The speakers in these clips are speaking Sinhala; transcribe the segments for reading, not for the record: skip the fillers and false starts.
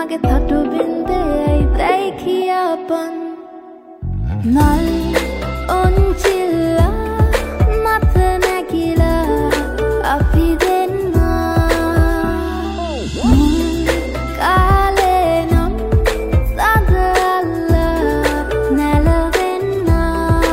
මගේ තටු බින්දෙයි දැයි කියාපන් මල් ඔන්චිල්ලා මත නැගිලා අපි දෙන්නා කාලේ නම් සඳල්ලා නැලවෙන්නා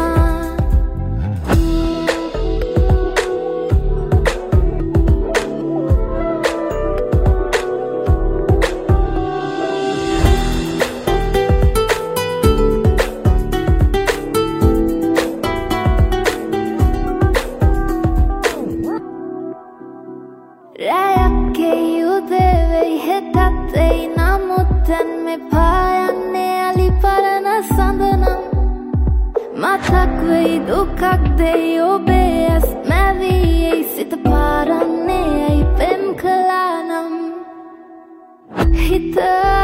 රැයක්කේ උදේවෙයි හෙටත් එයි නමුත් දැන් මේ පායන්නේ අලි පරණ සඳනම් මතක් වෙයි දුකක් දෙයි ඔබේ ඇස් මැවියි සිත පාරන්නේ ඇයි පෙම් කළා නම් හිත